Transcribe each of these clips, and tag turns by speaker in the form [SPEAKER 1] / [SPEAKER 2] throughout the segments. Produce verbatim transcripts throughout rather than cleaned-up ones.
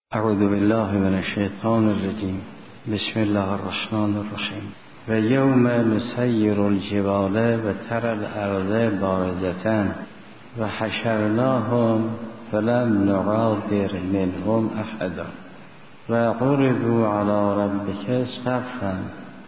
[SPEAKER 1] اعوذ بالله من الشیطان الرجیم. بسم الله الرحمن الرحیم. و یوم نسیر الجبال و تر الارض بارزة و حشرناهم فلم نغادر منهم احدا و عرضوا علی ربک صفا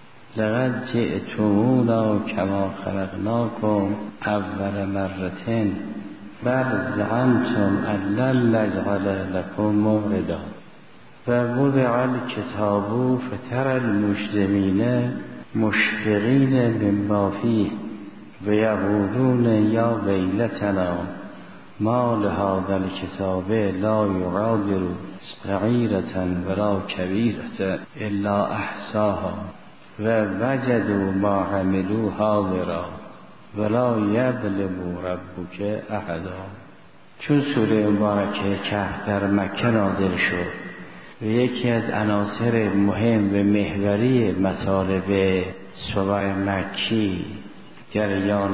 [SPEAKER 1] لقد جئتمونا کما خلقناکم اول مرة بل زعمتم ان لن نجعل لكم موعدا و وضع الکتاب فتری المجرمین مشفقین مما فیه و یقولون یا ویلتنا ما لهذا الکتاب لا یغادر صغیرة ولا کبیرة الا احصاها و وجدوا ما عملوا حاضرا ولا یظلم ربک احدا. چون سوره مبارکه کهف در مکه نازل شد و یکی از عناصر مهم و محوری مطالب سوره مکی جریان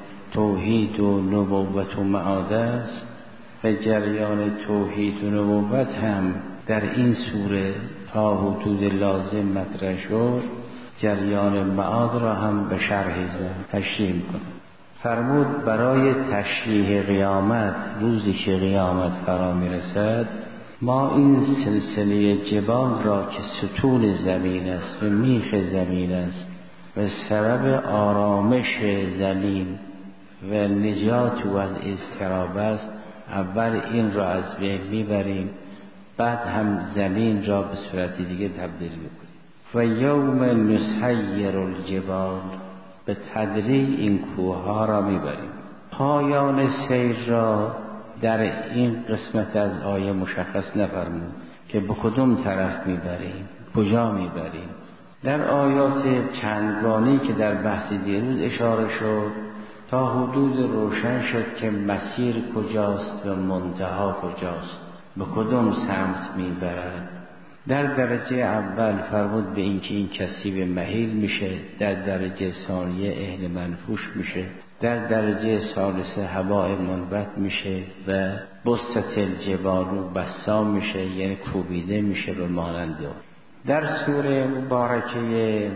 [SPEAKER 1] توحید و نبوت و معاد است و جریان توحید و نبوت هم در این سوره تا حدود لازم مطرح شد. جریان معاد را هم به شرح تشریح می‌کنه. فرمود برای تشریح قیامت، روزی که قیامت فرا میرسد، ما این سلسله جبال را که ستون زمین است و میخ زمین است و سبب آرامش زمین و نجات و از اضطراب است، اول این را از بین میبریم، بعد هم زمین را به صورت دیگه تبدیل میکنیم. و یوم نسیر الجبال، به تدریج این کوه را میبریم. پایان سیر را در این قسمت از آیه مشخص نفرمود که به کدوم طرف میبریم، کجا میبریم. در آیات چندگانی که در بحث دیروز اشاره شد تا حدود روشن شد که مسیر کجاست و منتها کجاست، به کدوم سمت میبرد. در درجه اول فرمود به اینکه این کثیب مهیل میشه، در درجه ثانیه اهل منفوش میشه، در درجه ثالثه هواء منبت میشه و بسط الجبال بسا میشه، یعنی کوبیده میشه به مانند. در سوره مبارکه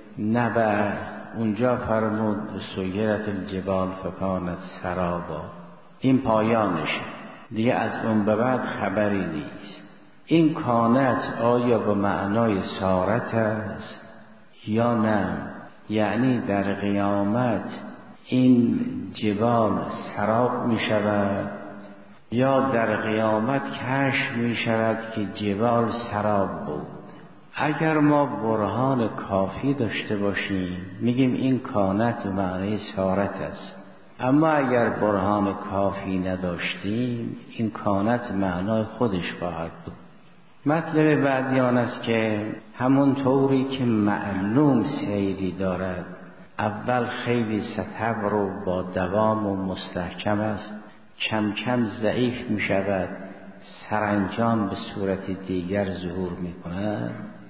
[SPEAKER 1] نبأ اونجا فرمود سیرت الجبال فکانت سرابا. این پایانشه دیگه، از اون به بعد خبری نیست. این کانت آیا به معنای سارت است یا نه؟ یعنی در قیامت این جبال سراب می شود یا در قیامت کشف می شود که جبال سراب بود. اگر ما برهان کافی داشته باشیم میگیم این کانت به معنای سارت است، اما اگر برهان کافی نداشتیم این کانت معنای خودش خواهد بود. مطلب بعدی آن است که همون طوری که معلوم سیری دارد، اول خیلی سطح رو با دوام و مستحکم است، کم کم ضعیف می شود، سرانجام به صورت دیگر ظهور می کند.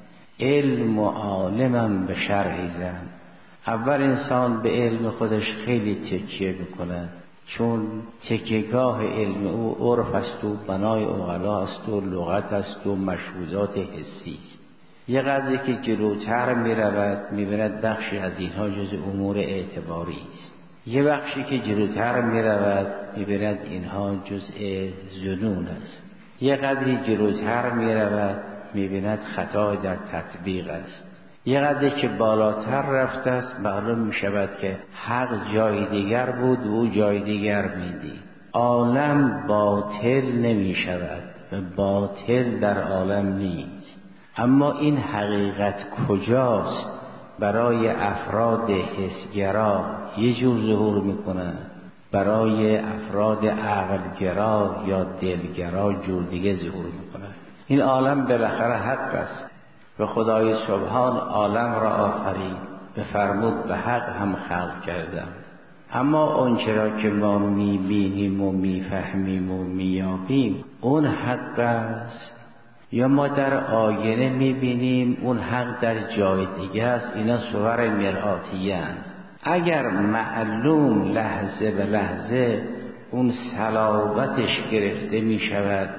[SPEAKER 1] علم و عالمم به شرح زن. اول انسان به علم خودش خیلی تکیه میکند، چون تکیهگاه علم او عرف است و بنای عقلا است و لغت است و مشهودات حسی است. یه قدری که جلوتر می رود می بیند بخشی از اینها جز امور اعتباری است، یه بخشی که جلوتر می رود می بیند اینها جزء ظنون است، یه قدری جلوتر می رود می بیند خطا در تطبیق است، یه قدری که بالاتر رفته است معلوم می شود که حق جای دیگر بود و او جای دیگر می دید. عالم باطل نمی شود و باطل در عالم نیست، اما این حقیقت کجاست برای افراد حسگرا یه جور ظهور می کند، برای افراد عقلگرا یا دلگرا جور دیگه ظهور می کند. این عالم بالاخره حق است و خدای سبحان عالم را آفرید، بفرمود به حق هم خلق کردم. اما اون چرا که ما میبینیم و میفهمیم و میابیم اون حق است، یا ما در آینه میبینیم اون حق در جای دیگه است. اینا صور مرآتیه اند. اگر معلوم لحظه به لحظه اون صلابتش گرفته میشود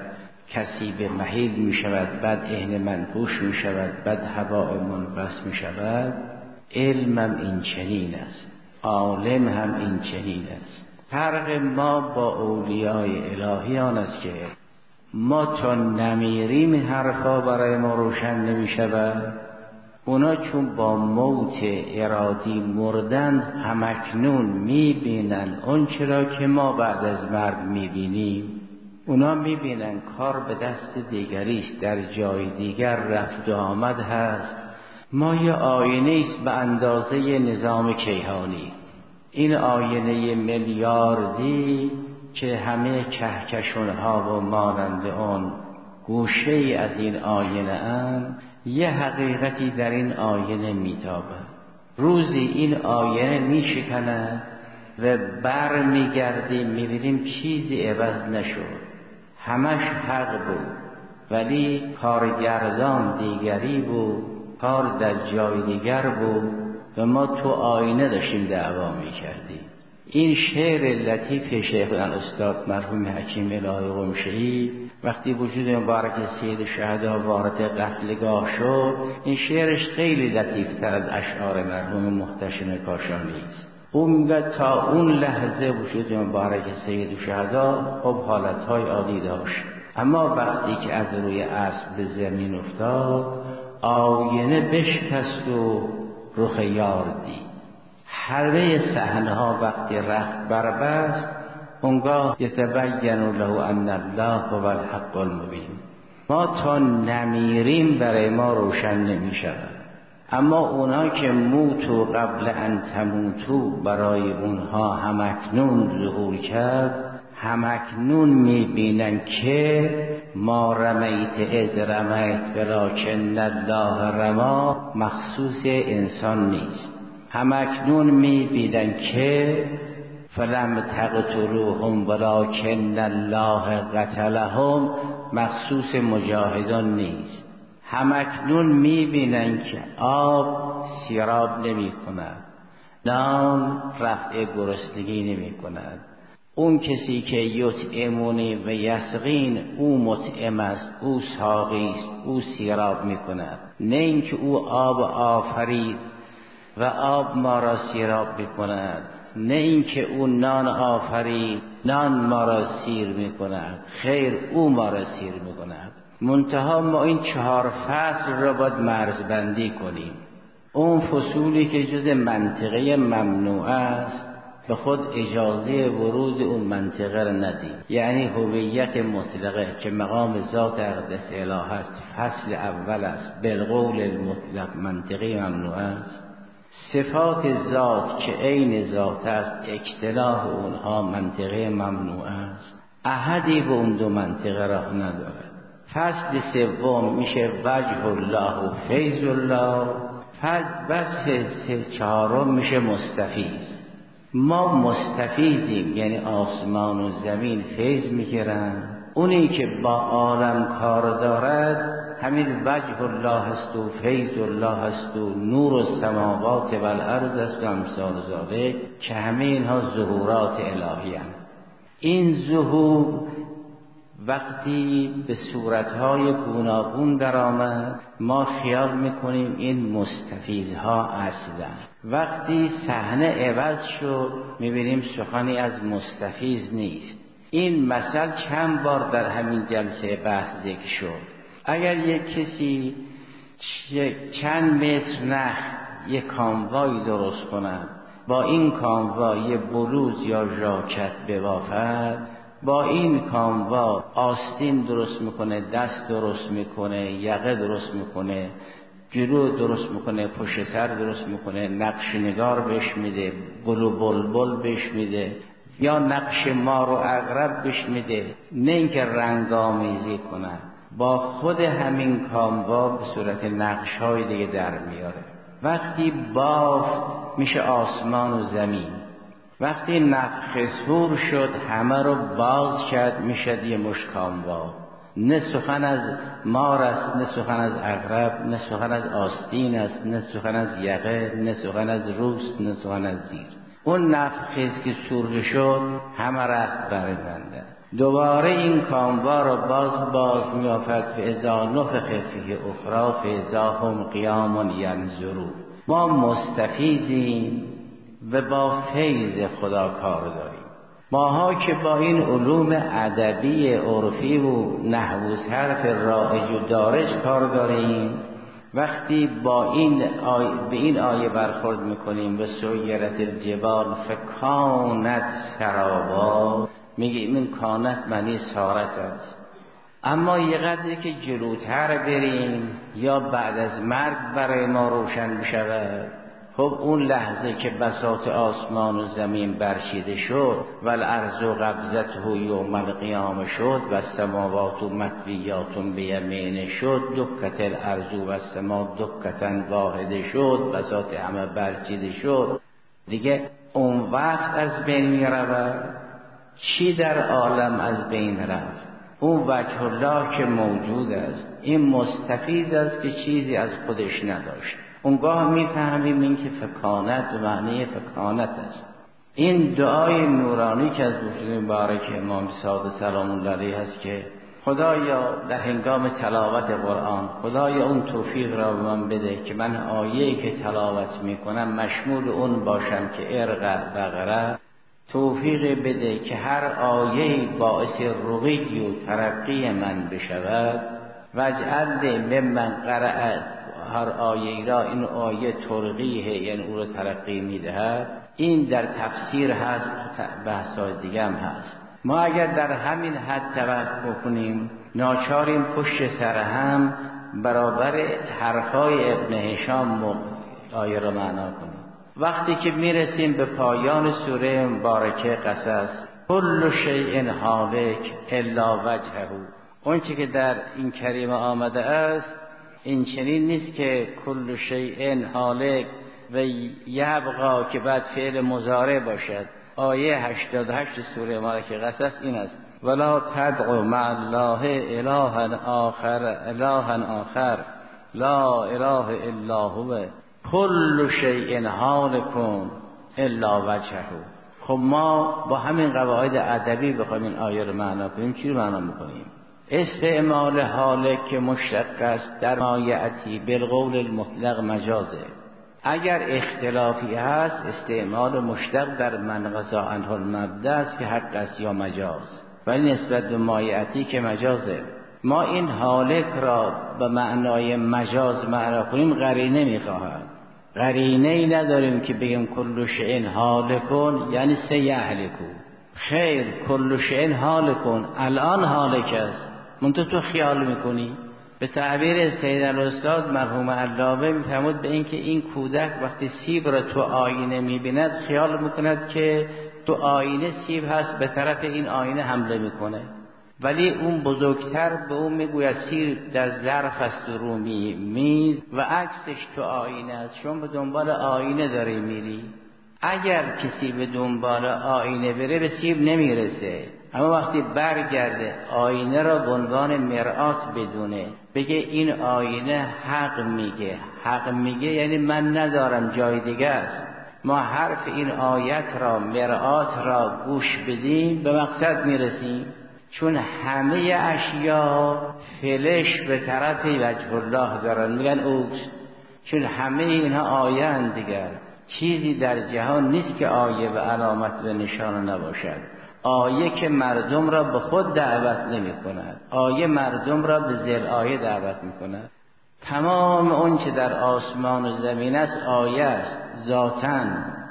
[SPEAKER 1] کسی به محیل می شود، بعد اهل منفوش می شود، بعد هواء منبس می شود. علم هم این چنین است، عالم هم این چنین است. فرق ما با اولیای الهی آن است که ما تا نمیریم حرفا برای ما روشن نمی شود. اونا چون با موت ارادی مردن همکنون می بینن اون چرا که ما بعد از مرگ می بینیم. اونا می بینن کار به دست دیگری است، در جای دیگر رفت و آمد هست. ما یه آینه است به اندازه نظام کیهانی، این آینه میلیاردی که همه کهکشان‌ها و مانند آن گوشه ای از این آینه اند، یه حقیقتی در این آینه میتابه. روزی این آینه میشکنه و بر میگردیم میبینیم چیزی عوض نشد، همش حق بود، ولی کارگردان دیگری بود، کار در جای دیگر بود و ما تو آینه داشتیم دعوا میکردیم. این شعر لطیف شیخ استاد مرحوم حکیم الهی قمشه‌ای وقتی وجود مبارک سید شهدا وارد قتلگاه شد، این شعرش خیلی لطیفتر از اشعار مرحوم محتشم کاشانی است. اون میگه تا اون لحظه وجود مبارک سید شهدا خب حالتهای عادی داشت، اما وقتی که از روی اسب به زمین افتاد آینه بشکست و رخ یار دید. حلوه صحنه‌ها وقتی رخت بربست اونگاه یتبین له ان الله هو الحق المبین. ما تا نمیریم برای ما روشن نمی شود، اما اونا که موتو قبل ان تموتو برای اونها همکنون ظهور کرد، همکنون می بینن که ما رمیت از رمیت ولکن الله رما مخصوص انسان نیست. همکنون می بینن که فلم تقتلوهم ولکن الله قتلهم مخصوص مجاهدان نیست. همکنون می بینن که آب سیراب نمی کند، نان رفع گرسنگی نمی کند. اون کسی که یطعمونی و یسقین او مطعم است، او ساقی است، او سیراب می کند. نه اینکه او آب آفرید و آب ما را سیراب می کند، نه اینکه او نان آفرید نان ما را سیر می کند، خیر او ما را سیر می کند. منتها ما این چهار فصل را باید مرزبندی کنیم. اون فصولی که جز منطقه ممنوع است به خود اجازه ورود اون منطقه را ندیم. یعنی هویت مطلقه که مقام ذات اقدس اله است، فصل اول است، بالقول المطلق منطقه ممنوع است. صفات ذات که عین ذات است، اجتناح اونها منطقه ممنوع است. احدی به اون دو منطقه راه نداره. فصل سوم میشه وجه الله و فیض الله. فصل چهارم میشه مستفیض. ما مستفیضیم، یعنی آسمان و زمین فیض میگیرن. اونی که با عالم کار دارد همین وجه الله است و فیض الله است و نور السماوات و الارض است و امثال ذالک، که همه اینها ظهورات الهی هستند. این ظهور وقتی به صورتهای گوناگون در آمد ما خیال میکنیم این مستفیضها اصلا. وقتی صحنه عوض شد میبینیم سخنی از مستفیض نیست. این مثل چند بار در همین جلسه بحث ذکر شد. اگر یک کسی چند متر نخ یک کاموای درست کند، با این کاموای بلوز یا ژاکت ببافد، با این کاموا آستین درست میکنه، دست درست میکنه، یقه درست میکنه، جلو درست میکنه، پشت سر درست میکنه، نقش نگار بهش میده، گل و بلبل بهش میده، یا نقش مار و عقرب بهش میده، نه اینکه رنگامیزی کنه، با خود همین کاموا به صورت نقش های دیگه در میاره. وقتی بافت میشه آسمان و زمین. وقتی نفخ صور شد همه رو باز کرد میشد یه مشت کاموا. نه سخن از مار است، نه سخن از عقرب، نه سخن از آستین است، نه سخن از یقه، نه سخن از روست، نه سخن از زیر. اون نفخی که صور شد همه رفت برگنده. دوباره این کاموا را باز باز میافد فاذا نفخ فیه اخری فاذا هم قیام ینظرون. ما مستفیضیم و با فیض خدا کار داریم. ماها که با این علوم ادبی عرفی و نحو و صرف رایج و دارج کار داریم، وقتی با این آیه به این آیه برخورد میکنیم و سیرت الجبال فکانت سرابا، میگیم این کانت معنی سارت است. اما یه قدری که جلوتر بریم یا بعد از مرگ برای ما روشن بشود، خب اون لحظه که بساط آسمان و زمین برچیده شد و الارض قبضته یوم القیامه شد و السماوات مطویات بیمینه شد، دکت الارض و السما دکتا واحده شد، بساط همه برچیده شد، دیگه اون وقت از بین می رود. چی در عالم از بین رفت؟ اون وجه الله که موجود است. این مستفید است که چیزی از خودش نداشت. اونگاه میفهمیم این که فکانت و معنی فکانت است. این دعای نورانی که از وجود مبارک امام صادق سلام الله علیه است که خدایا در هنگام تلاوت قرآن، خدایا اون توفیق را به من بده که من آیه‌ای که تلاوت میکنم مشمول اون باشم که ارق بقره، توفیق بده که هر آیه‌ای باعث رقی و ترقی من بشود. واجعل ممن قرأ هر آیه را، این آیه ترقیه یعنی او را ترقی میدهد. این در تفسیر هست، بحث‌های دیگه هم هست. ما اگر در همین حد توقف کنیم ناچاریم پشت سر هم برابر حرفای ابن هشام آیه را معنا کنیم. وقتی که میرسیم به پایان سوره مبارکه قصص، کل شیء هالک الا وجهه، اون چی که در این کریمه آمده است این چنین نیست که کل شیء هالک و یبقا که بعد فعل مضارع باشد. آیه هشتاد و هشت سوره مبارکه قصص این است: ولا تدعو مع الله الها آخر الها آخر لا اله الا هو کل شیء هالک الا وجهه. خب ما با همین قواعد ادبی بخوایم این آیه رو معنا کنیم، چی رو معنا میکنیم؟ استعمال هالک که مشتق است در مایعتی بالقول المطلق مجازه. اگر اختلافی هست استعمال مشتق در من قضا عنه المبدا است که حق است یا مجاز، ولی نسبت به مایعتی که مجازه. ما این هالک را به معنای مجاز معنا کنیم قرینه میخواهد. قرینه ای نداریم که بگیم کل شیء هالکون یعنی سیهلکو. خیر، کل شیء هالکون الان هالک است، منتها تو خیال میکنی. به تعبیر سید الاستاد مرحوم علامه میفرمود به این که این کودک وقتی سیب را تو آینه میبیند خیال میکند که تو آینه سیب هست، به طرف این آینه حمله میکنه، ولی اون بزرگتر به اون میگوید سیب در ظرف است و رومی میز و عکسش تو آینه است، چون به دنبال آینه داری میری. اگر کسی به دنبال آینه بره به سیب نمیرسه، اما وقتی برگرده آینه را به عنوان مرآت بدونه، بگه این آینه حق میگه. حق میگه یعنی من ندارم، جای دیگه است. ما حرف این آیت را، مرآت را گوش بدیم به مقصد میرسیم، چون همه اشیا فلش به طرف وجه الله دارن، میگن اوست، چون همه اینها آیه اند دیگر. چیزی در جهان نیست که آیه و علامت و نشانه نباشد. آیه که مردم را به خود دعوت نمی کند، آیه مردم را به ذل آیه دعوت می کند. تمام اون چه در آسمان و زمین است آیه است، ذاتاً،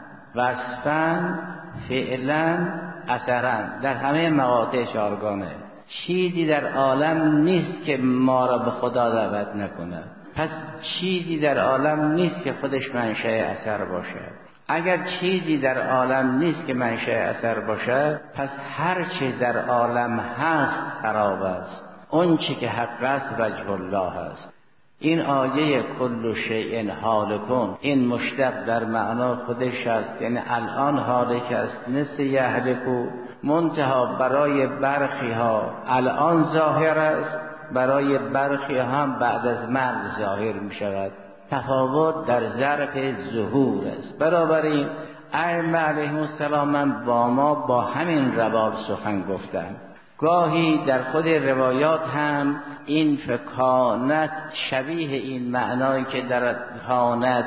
[SPEAKER 1] وصفاً، فعلاً، اثراً، در همه مقاطع چارگانه. چیزی در عالم نیست که ما را به خدا دعوت نکند. پس چیزی در عالم نیست که خودش منشأ اثر باشد. اگر چیزی در عالم نیست که منشأ اثر باشد، پس هر چه در عالم هست خراب است. اون چه که حق است وجه الله است. این آیه کل شیء هالکون، این مشتق در معنا خودش است، یعنی الان هالک است، نس یهلکو، منتها برای برخی ها الان ظاهر است، برای برخی هم بعد از مرگ ظاهر می شود. تفاوت در ظرف ظهور است. بنابراین ائمه علیهم السلام با ما با همین روال سخن گفتند. گاهی در خود روایات هم این فکانت شبیه این معنایی که در کانت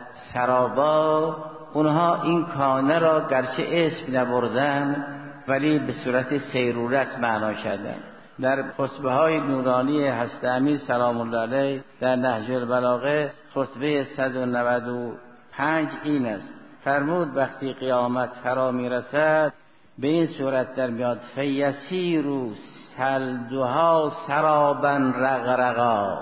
[SPEAKER 1] سرابا، اونها این کانه را گرچه اسم نبردن ولی به صورت سیرورت معنا کردن. در خطبه های نورانی حضرت امیر سلام الله علیه در نهج البلاغه خطبه صد و نود و پنج این است، فرمود وقتی قیامت فرا میرسد به این صورت در میاد فیسیرو سلدها سرابا رغرغا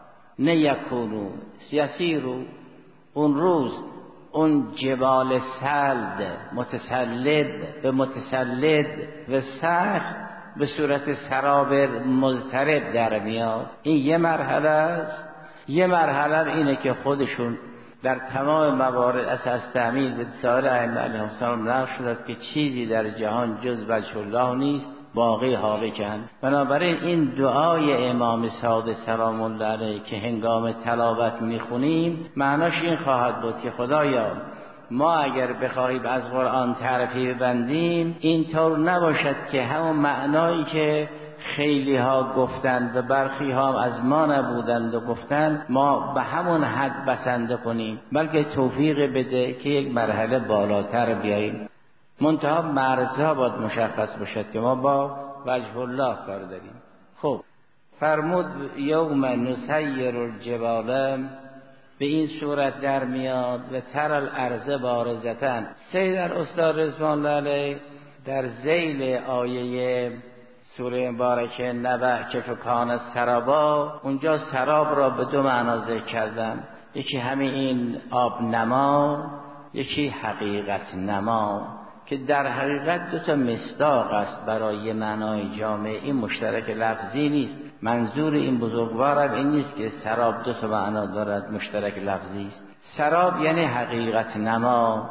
[SPEAKER 1] نیکونو یسیرو، اون روز اون جبال سلد متسلد به متسلد و سخت به صورت سراب مضطرب در میاد. این یه مرحله است. یه مرحله اینه که خودشون در تمام موارد اساس تعمیل به سایر ائمه علیهم السلام نقل شده است که چیزی در جهان جز وجه الله نیست، باقی هالکن. بنابراین این دعای امام صادق سلام الله علیه که هنگام تلاوت میخونیم معناش این خواهد بود که خدایا ما اگر بخواهیم از قرآن تعریفی ببندیم اینطور نباشد که همون معنایی که خیلی ها گفتند و برخی ها از ما نبودند و گفتند ما به همون حد بسنده کنیم، بلکه توفیق بده که یک مرحله بالاتر بیاییم. منتها مرزها باید مشخص باشد که ما با وجه الله کار داریم. خب فرمود یوم نسیر الجبال، به این صورت در میاد و تر الارض بارزتن. سید الاستاد رضوان الله علیه در ذیل آیه سوره مبارکه نبأ که فکان سرابا، اونجا سراب را به دو معنا ذکر کردن، یکی همین این آب نما، یکی حقیقت نما، که در حقیقت دو تا مصداق است برای معنای جامع. این مشترک لفظی نیست. منظور این بزرگوار این نیست که سراب دو تا معنا دارد، مشترک لفظی است. سراب یعنی حقیقت نما،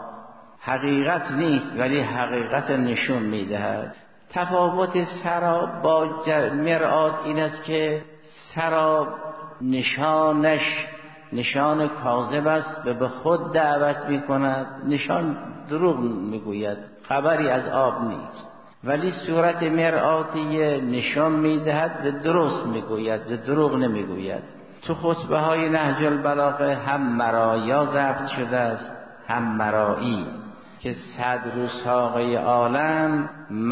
[SPEAKER 1] حقیقت نیست ولی حقیقت نشون میدهد. تفاوت سراب با مرآت این است که سراب نشانش نشان کاذب است و به خود دعوت می کند، نشان دروغ میگوید، خبری از آب نیست. ولی صورت مرآتی نشان میدهد و درست میگوید و دروغ نمیگوید. تو خطبه های نهج البلاغه هم مرایا ضبط شده است هم مرایی، که صدر و ساقه عالم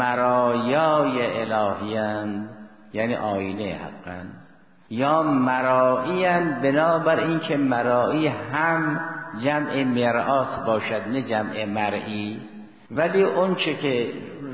[SPEAKER 1] مرایای الهی‌اند، یعنی آینه حقاً، یا مرائی‌اند بنابر این که مرایی هم جمع مرآت باشد نه جمع مرئی. ولی اون چه که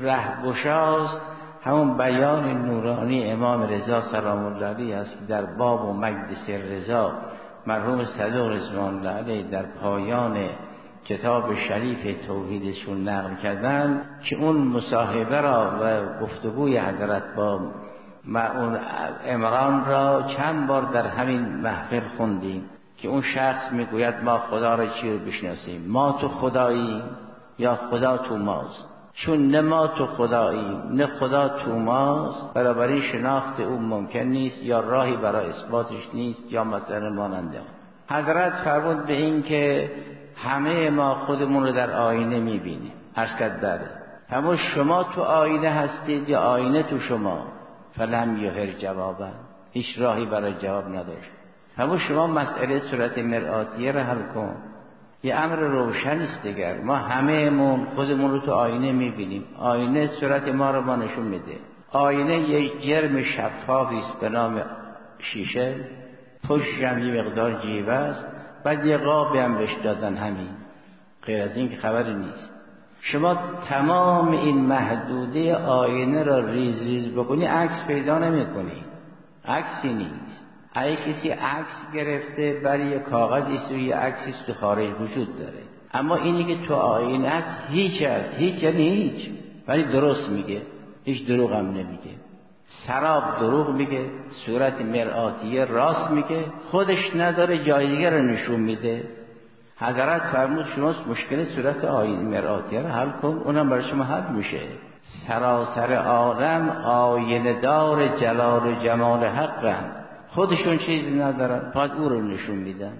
[SPEAKER 1] رهگشاست همون بیان نورانی امام رضا سلام الله علیه است در باب و مجلس رضا مرحوم صدوق رضوان الله علیه در پایان کتاب شریف توحیدشون نقل کردن که اون مصاحبه را و گفتگوی حضرت با اون عمران را چند بار در همین محفل خوندیم که اون شخص میگوید ما خدا را چی رو بشناسیم؟ ما تو خدایی یا خدا تو ماست؟ چون نه ما تو خدایی نه خدا تو ماست، بنابراین شناخت اون ممکن نیست یا راهی برای اثباتش نیست یا مثلا ماننده. حضرت فرمود به این که همه ما خودمون رو در آینه میبینیم. عرض کرد بله. اما شما تو آینه هستید یا آینه تو شما؟ فلم یهر جوابا، هیچ راهی برای جواب نداشت. اما شما مسئله صورت مرآتیه رو حل کن. یه امر روشن است دیگر. ما همه‌مون خودمون رو تو آینه میبینیم. آینه صورت ما رو ما نشون میده. آینه یک جرم شفافی است به نام شیشه، پشتش هم یه مقدار جیوه است، بعد یه قابی هم بهش دادن همین. غیر از این که خبری نیست. شما تمام این محدوده آینه را ریز ریز بکنی عکس پیدا نمی کنی. عکسی نیست. اگه کسی عکس گرفته برای کاغذی سوی عکسی تو خارج وجود داره، اما اینی که تو آینه است هیچ است. هیچ یعنی هیچ، ولی درست میگه، هیچ دروغ هم نمیگه. سراب دروغ میگه، صورت مرآتیه راست میگه، خودش نداره جای دیگر رو نشون میده. حضرت فرمود شما مشکل صورت آینه مرآتیه رو حل کن، اونم برای شما حل میشه. سراسر عالم آینه دار جلال و جمال حق رند، خودشون چیزی ندارن، فقط او رو نشون میدن.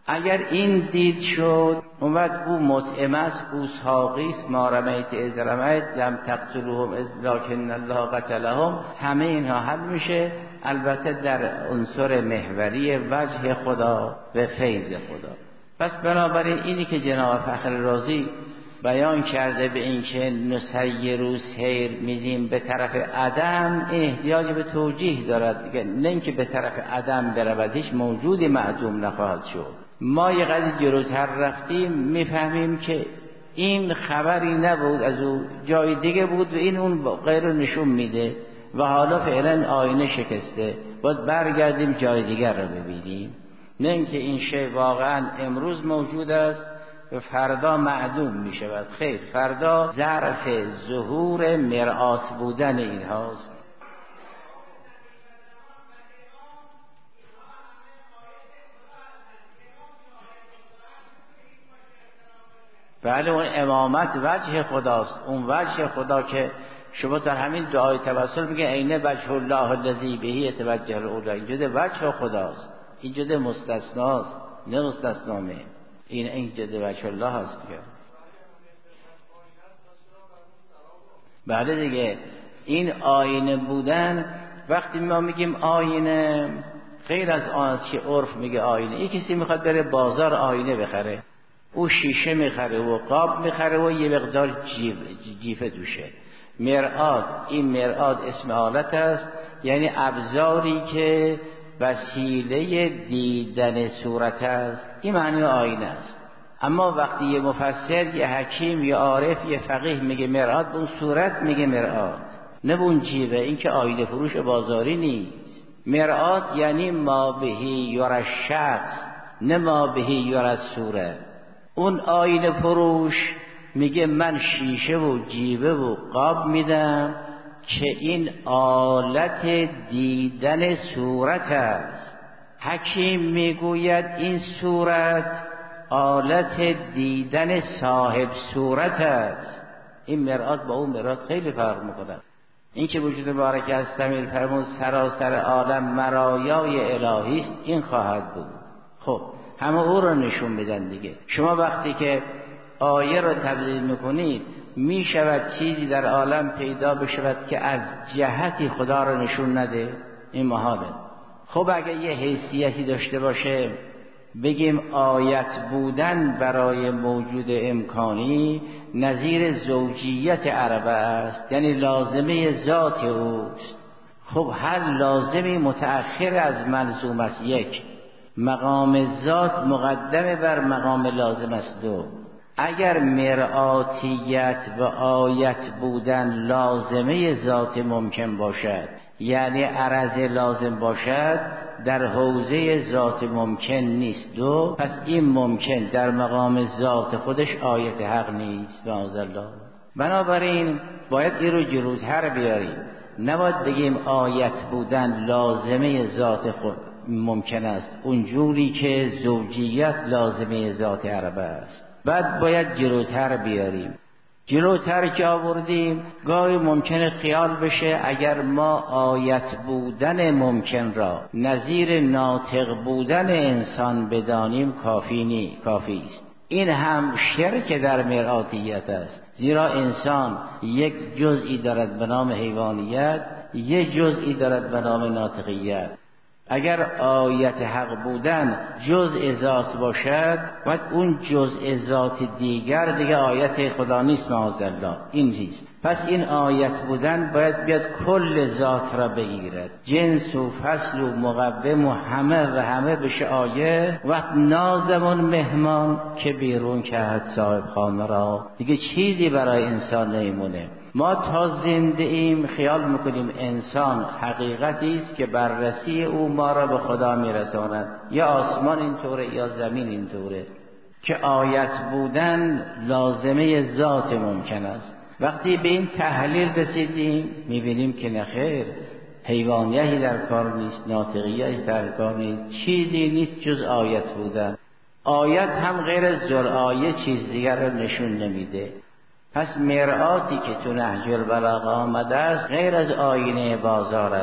[SPEAKER 1] اگر این دید شد اون وقت او مطعم است، او ساقی است، ما رمیت اذ رمیت لم تقتلوهم لکن الله قتلهم، همه اینها حل میشه. البته در عنصر محوری وجه خدا و فیض خدا. پس بنابراین اینی که جناب فخر رازی بیان کرده به این که نسیر و سیر میدیم به طرف عدم، این احتیاج به توجیه دارد دیگه، نه اینکه به طرف عدم برود، هیچ موجودی معدوم نخواهد شد. ما یه قدر جلوتر رفتیم میفهمیم که این خبری نبود از او، جای دیگه بود و این اون غیر رو نشون میده و حالا فعلا آینه شکسته، باید برگردیم جای دیگر رو ببینیم، نه اینکه این شی واقعا امروز موجود است و فردا معدوم می شود. خیر، فردا ظرف ظهور مرآت بودن این هاست. بله، اون امامت وجه خداست، اون وجه خدا که شما در همین دعای توسل میگه عین وجه الله الذی به یتوجه الاولی، اینجا وجه خداست، اینجا مستثناست نه مستثنامه، این اینجا وجه الله هست دیگه. بله دیگه، این آینه بودن، وقتی ما میگیم آینه غیر از آن است که عرف میگه آینه. این کسی میخواد بره بازار آینه بخره، او شیشه میخره و قاب میخره و یه مقدار جیب جیفه دوشه. مرآت، این مرآت اسم آلت است، یعنی ابزاری که وسیله دیدن صورت است، این معنی آینه است. اما وقتی یه مفسر، یه حکیم، یه عارف، یه فقیه میگه مرآت، به اون صورت میگه مرآت، نه به اون جیبه. این که آینه فروش بازاری نیست. مرآت یعنی ما بهی یرا الشخص، نه ما بهی یرا الصورت. اون آینه فروش میگه من شیشه و جیبه و قاب میدم که این آلت دیدن صورت است. حکیم میگوید این صورت آلت دیدن صاحب صورت است. این مرآت با اون مرآت خیلی فرق میکنه. این که وجود مبارک از تمیل فرمود سراسر عالم مرایای الهی است، این خواهد بود. خب همه او رو نشون میدن دیگه. شما وقتی که آیه رو تبدیل میکنید، میشود چیزی در عالم پیدا بشود که از جهتی خدا رو نشون نده؟ این محاله. خب اگه یه حیثیتی داشته باشه، بگیم آیت بودن برای موجود امکانی نظیر زوجیت عربه است، یعنی لازمه ذات اوست. خب هر لازمی متأخر از ملزوم است. یک، مقام ذات مقدم بر مقام لازم است. دو، اگر مرآتیت و آیت بودن لازمه ذات ممکن باشد، یعنی عرض لازم باشد، در حوزه ذات ممکن نیست. دو، پس این ممکن در مقام ذات خودش آیت حق نیست. معاذالله. بنابراین باید این رو جلوتر بیاریم. نباید بگیم آیت بودن لازمه ذات خود ممکن است، اونجوری که زوجیت لازمه ذات عربه است. بعد باید جلوتر بیاریم. جلوتر که آوردیم، گاهی ممکنه خیال بشه اگر ما آیت بودن ممکن را نظیر ناطق بودن انسان بدانیم کافی نی کافی است. این هم شرک در مرآتیت است، زیرا انسان یک جزئی دارد به نام حیوانیت، یک جزئی دارد به نام ناطقیت. اگر آیت حق بودن جزء ذات باشد، باید اون جزء ذات دیگر دیگه آیت خدا نیست. معاذالله، این نیست. پس این آیت بودن باید بیاد کل ذات را بگیرد، جنس و فصل و مقوم و همه و همه بشه آیه. وقت نازمون مهمان که بیرون کرد صاحب خانه را، دیگه چیزی برای انسان نمیمونه. ما تا زنده ایم خیال میکنیم انسان حقیقتی است که بررسی او ما را به خدا میرساند. یا آسمان اینطوره یا زمین اینطوره که آیت بودن لازمه ذات ممکن است. وقتی به این تحلیل رسیدیم میبینیم که نخیر، حیوانیتی در کار نیست، ناطقیتی در کار نیست، چیزی نیست جز آیت بودن. آیت هم غیر از ذوالآیه چیز دیگر را نشون نمیده. پس مرآتی که تو نهج البلاغه آمده است غیر از آینه بازار است.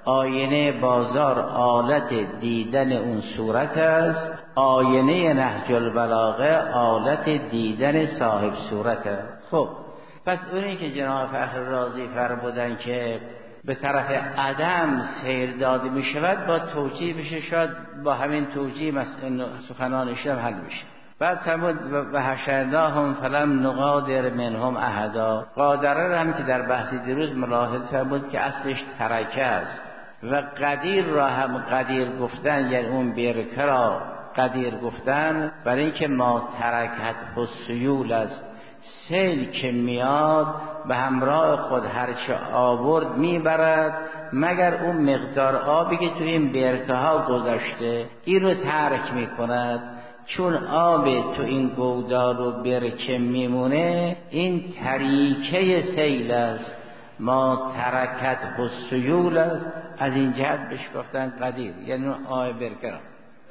[SPEAKER 1] آینه بازار آلت دیدن اون صورت است، آینه نهج البلاغه آلت دیدن صاحب صورت است. خب پس اونی که جناب فخر رازی فرمودن که به طرف عدم سیر داده می شود، با توجیه بشه، شاید با همین توجیه سخنانش هم حل میشه. بعد فرمود و حشرناهم فلم نغادر منهم احدا. قادره هم که در بحث دیروز ملاحظه فرمود که اصلش ترکه است و قدیر را هم قدیر گفتن، یعنی اون برکه را قدیر گفتن، برای اینکه ما ترکت السیول است، سیل که میاد به همراه خود هرچه آورد میبرد مگر اون مقدار آبی که توی این برکه ها گذاشته این رو ترک میکند. چون آب تو این گودار و برکه میمونه، این تریکه سیل است، ما ترکت السیول است. از این جهت بهش گفتن قدیر، یعنی اون آب برکه را.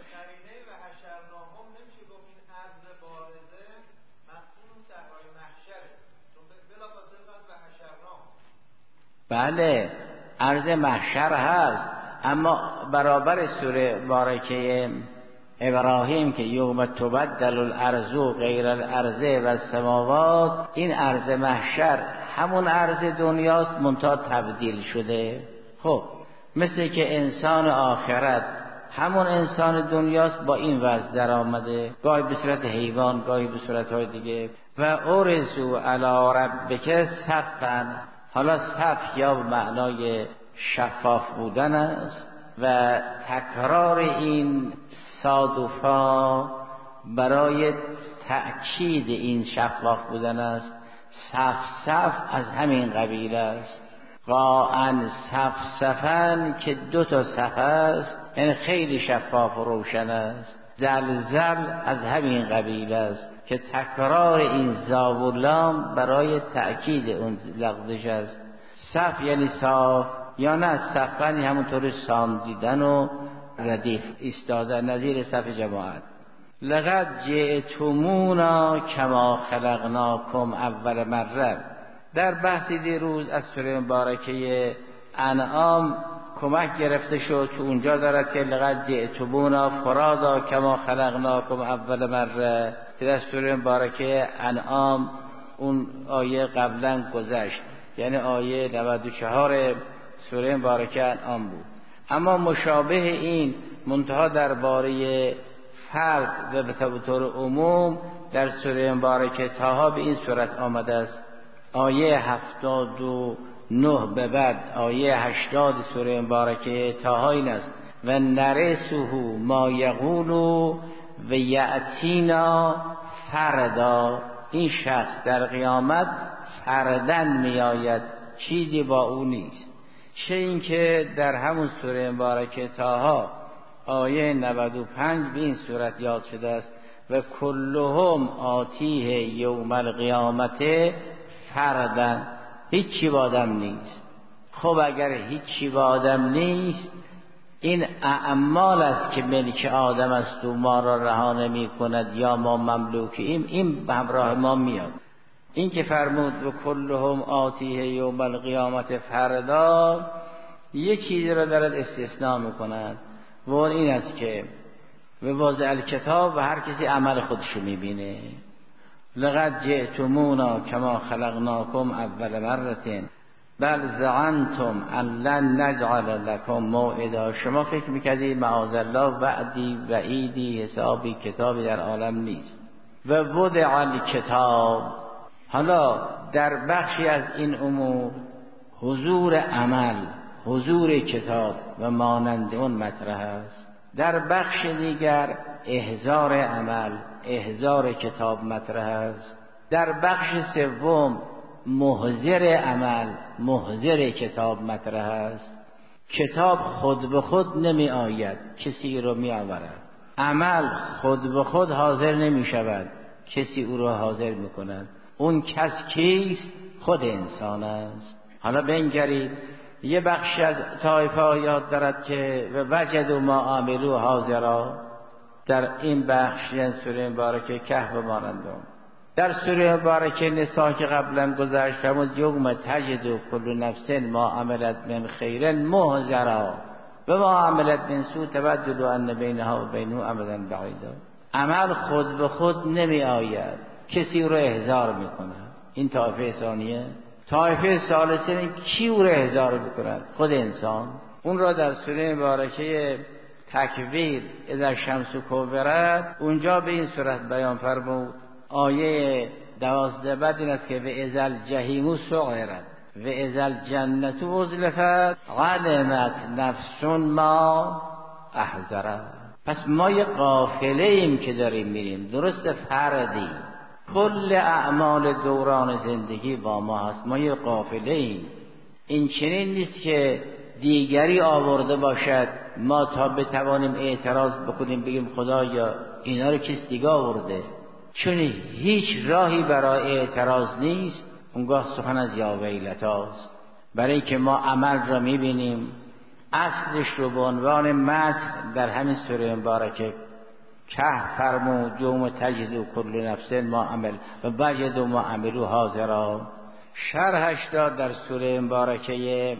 [SPEAKER 1] بله عرض محشر هست، اما برابر سوره بارکه ابراهیم که یوم تبدل الارض غیر الارض و السماوات، این عرض محشر همون عرض دنیاست منتها تبدیل شده. خب مثل که انسان آخرت همون انسان دنیاست، با این وضع در آمده، گاهی به صورت حیوان، گاهی به صورت های دیگه. و ارزو علی ربک صفا، حالا صف یا معنای شفاف بودن است و تکرار این صادفا برای تأکید این شفاف بودن است. صف صف از همین قبیل است. قاعن صف صفن که دو تا صف است، این خیلی شفاف و روشن است. زلزل از همین قبیل است که تکرار این زاو و لام برای تأکید اون لغزش است. صف یعنی صاف، یا نه صفن همونطور ساندیدن و ردیف ایستادن، نظیر صف جماعت. لقد جئتمونا کما خلقناکم اول مره. در بحثی دیروز از سوره مبارکه انعام کمک گرفته شد که اونجا دارد که لقد جئتمونا فرادا کما خلقناکم اول مره، که در سوره مبارکه انعام اون آیه قبلا گذشت، یعنی آیه نود و چهار سوره مبارکه انعام بود. اما مشابه این منتها درباره فرد و به طور عموم در سوره مبارکه طه به این صورت آمده است. آیه هفتاد و نه به بعد آیه هشتاد سوره مبارکه طه این است و نرثه ما یقول و یأتینا فردا. این شخص در قیامت فردن می آید، چیزی با او نیست. چه این که در همون سوره مبارکه طه آیه نود و پنج به این صورت یاد شده است و کلهم آتیه یوم القیامت فردن. هیچی با آدم نیست. خب اگر هیچی با آدم نیست، این اعمال است که ملک آدم است و ما را رها نمی کند یا ما مملوکیم، این به همراه ما میاد. این که فرمود و کلهم آتیه یوم القیامت فردا، یک چیزی را دارد استثناء میکند و اون این است که به وضع الکتاب و هر کسی عمل خودشو میبینه. لقد جئتمونا کما خلقناکم اول مرة بل زعنتم ان لن نجعل لكم موعدا. شما فکر میکردید معاذالله وعدی وعیدی حسابی کتابی در عالم نیست. و وضع الکتاب، حالا در بخشی از این امور حضور عمل، حضور کتاب و مانند اون مطرح است. در بخش دیگر احضار عمل، احضار کتاب مطرح است. در بخش سوم محضر عمل، محضر کتاب مطرح است. کتاب خود به خود نمی آید، کسی رو می آورد. عمل خود به خود حاضر نمی شود، کسی او را حاضر می کند. اون کس کیست؟ خود انسان است. حالا بنگرید، یه بخش از طایفه یاد دارد که و وجدوا ما عملوا حاضرا. در این بخش یعنی سوره مبارکه کهف مانند اون در سوره مبارکه نساء که قبلا گذشت فرمود یوم تجد کل نفس ما عملت من خیر محضرا و ما عملت من سوء تبدل ان بینها و بینه امدا بعیدا. عمل خود به خود نمی آید، کسی رو احضار میکنه. این طایفه ثانیه. طایفه ثالثه کی او رو احضار میکنه؟ خود انسان. اون را در سوره مبارکه تکویر اذا الشمس کورت اونجا به این صورت بیان فرمود. آیه دوازده بعد این است که و اذا الجحیم سعرت و اذا الجنة ازلفت علمت نفس ما احضرت. پس ما یه قافله ایم که داریم میریم، درست فردی، کل اعمال دوران زندگی با ما هست، ما یه قافله ایم. این چنین نیست که دیگری آورده باشد ما تا بتوانیم اعتراض بکنیم بگیم خدایا اینا رو کس دیگه آورده، چون هیچ راهی برای اعتراض نیست. اونگاه سخن از یا ویلتاست. برای که ما عمل را میبینیم، اصلش رو به عنوان متن در همین سوره مبارکه کهف فرمود یوم تجد کل نفس ما عمل و وجد ما عملوا حاضرا. شرحش داد در سوره مبارکه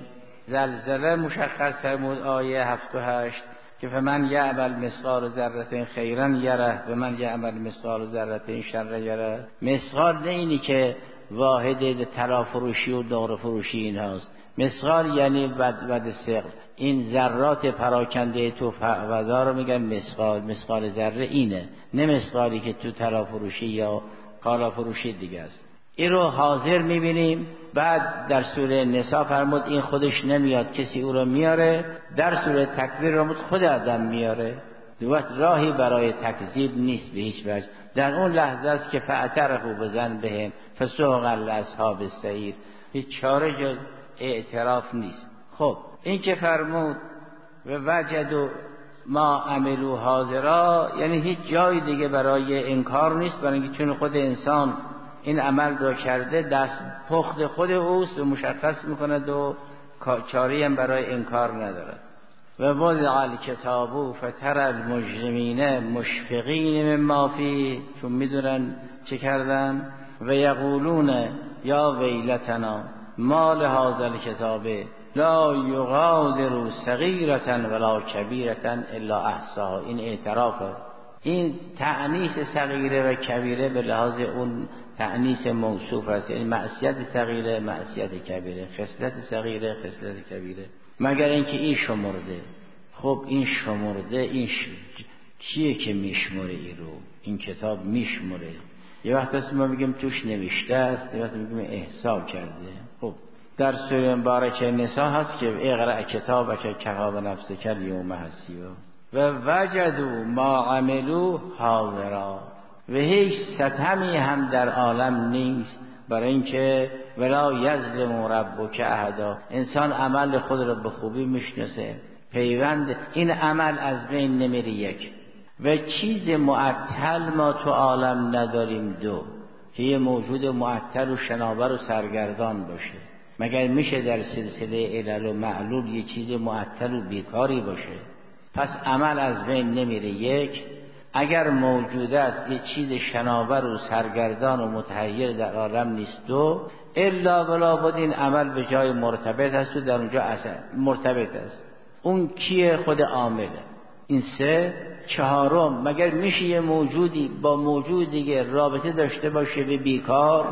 [SPEAKER 1] زلزله مشخص فرمود آیه هفت و هشت که فمن یعمل مثقال ذره خیرا یره و من یعمل مثقال ذره شر یره. مثقال نه اینی که واحد طلا فروشی و دور فروشی این هاست. مثقال یعنی ود ود ثقل، این ذرات پراکنده تو فضا رو میگن مثقال. مثقال ذره اینه، نه مثقالی که تو طلا فروشی یا کالا فروشی دیگه است. این رو حاضر میبینیم. بعد در سوره نساء فرمود این خودش نمیاد، کسی او رو میاره. در سوره تکویر فرمود خود آدم میاره. دوت راهی برای تکذیب نیست به هیچ وجه. در اون لحظه است که فاعترفوا بذنبهم فسحقا لاصحاب السعیر. هیچ چاره جز اعتراف نیست. خب این که فرمود و وجدوا ما عملوا حاضرا، یعنی هیچ جای دیگه برای انکار نیست، برای اینکه چون خود انسان این عمل رو کرده دست پخت خود اوست و مشخص میکند و چاری هم برای انکار ندارد. و وضع الکتاب فتر المجرمین مشفقین مما فیه، چون میدونن چه کردن. و یقولون یا ویلتنا ما لهذا الکتاب لا یغادر صغیرة ولا کبیرة الا احصاها. این اعترافه. این تأنیث صغیره و کبیره به لحاظ اون تأنیث موصوف است، یعنی معصیت صغیره معصیت کبیره، خصلت صغیره خصلت کبیره، مگر اینکه این شمرده. خب این شمرده این ش... کیه که میشمره این رو؟ این کتاب میشمره. یه وقت است ما میگیم توش نوشته است، یه وقت میگیم احصا کرده. خب در سوره مبارکه نساء هست که اقرأ کتابک کفی بنفسک الیوم حسیبا و وجدوا ما عملوا حاضرا. و هیچ ستمی هم در عالم نیست برای اینکه ولا یظلم ربک احدا. انسان عمل خود را به خوبی میشناسه. پیوند این عمل از بین نمیره. یک و چیز معطل ما تو عالم نداریم. دو که یه موجود معطل و شناور و سرگردان باشه. مگر میشه در سلسله علل و معلول یه چیز معطل و بیکاری باشه؟ پس عمل از بین نمیره. یک اگر موجود است یه چیز شناور و سرگردان و متحیر در عالم نیست. دو الا ولا بد این عمل به جای مرتبط است و در اونجا اثر مرتبط است. اون کیه؟ خود عامله. این سه. چهارم مگر میشه یه موجودی با موجود دیگه رابطه داشته باشه به بیکار؟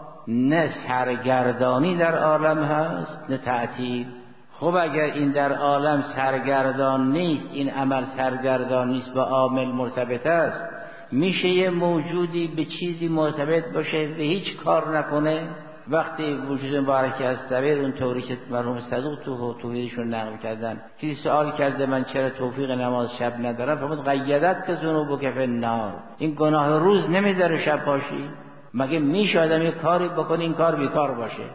[SPEAKER 1] نه سرگردانی در عالم هست نه تعطیل. خب اگر این در عالم سرگردان نیست، این عمل سرگردان نیست با عامل مرتبط است، میشه یه موجودی به چیزی مرتبط باشه و هیچ کار نکنه؟ وقتی وجود مبارکی از طبیر اون طوری که مرحوم صدوق تو توحیدشون نقل کردن، کسی سوال کرده من چرا توفیق نماز شب ندارم؟ فرمود قیدت که ذنوبک فی النار. این گناه روز نمیذاره شب پاشی. مگه میشه آدم یه کاری بکنه این کار بیکار باشه؟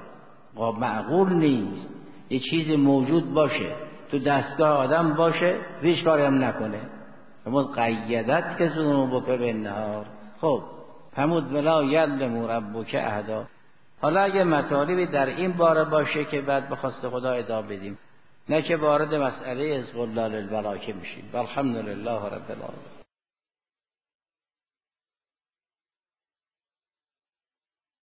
[SPEAKER 1] معقول نیست. یه چیز موجود باشه تو دستگاه آدم باشه هیچ کاری هم نکنه. فرمود قیدت که ذنوبک فی النار. خب فرمود ولا یظلم ربک احدا. حالا اگه مطالبی در این باره باشه که بعد به خواست خدا ادامه بدیم، نه که وارد مسئله از غلال البلاکه میشیم. الحمدلله رب العالمین.